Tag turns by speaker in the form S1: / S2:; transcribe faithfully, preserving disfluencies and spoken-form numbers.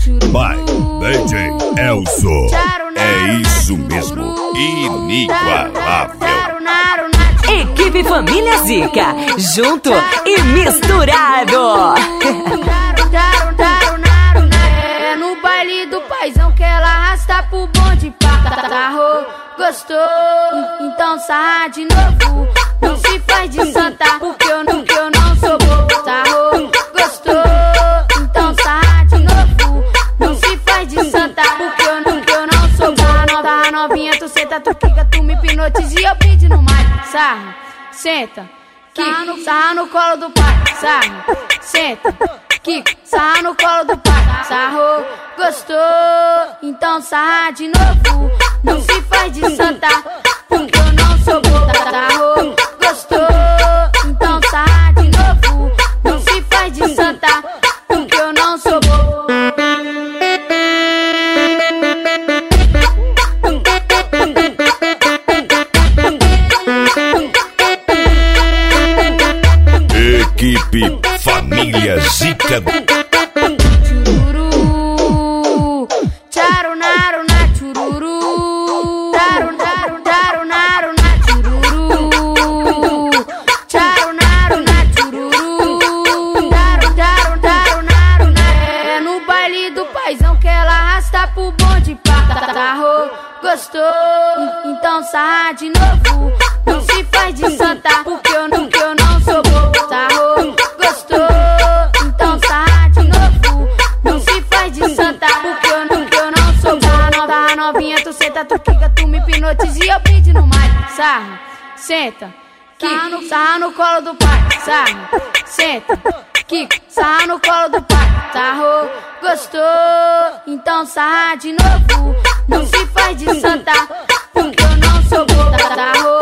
S1: By D J Elso. É isso mesmo, inigualável.
S2: Equipe Família Zica, junto e misturado.
S3: É no baile do paizão que ela arrasta pro bonde. Sarrou, gostou, então sarra de novo. Não se faz de santa, porque eu não, que eu não sou bobo. Sarrou, gostou, então sarra de novo. Não se faz de santa, porque eu não, que eu não sou bobo. Tá novinha, tu senta, tu quica, tu me hipnotiza e eu pedi no mar. Sarra, senta, quica, sarra no colo do pai. Sarra, senta, quica, sarra no colo do pai. Sarrou, gostou, então sarra de novo. Não se faz de santa, porque eu não sou bobo. Sarrou, gostou, então sarra de novo. Não se faz de santa, porque eu não sou bobo.
S1: Equipe Família Zica.
S3: Chururu, charu naru na chururu. Charu naru naru naru na chururu. Charu naru na chururu. Charu charu charu naru na. É no baile do paizão que ela arrasta pro bonde. Sarrou, gostou, então sarra de novo. Não se faz de santa, porque eu não, que eu não sou bobo. Sarrou, gostou, então sarra de novo. Não se faz de santa, porque eu não, que eu não sou bobo. Tá novinha, tu senta, tu quica, tu me hipnotiza e eu pedi no mar. Sarra, senta, quica, sarra no colo do pai. Sarra, senta, quica, sarra no colo do pai. Sarrou, gostou, então sarra de novo. Não se faz de santa, porque eu não sou bobo. Sarrou,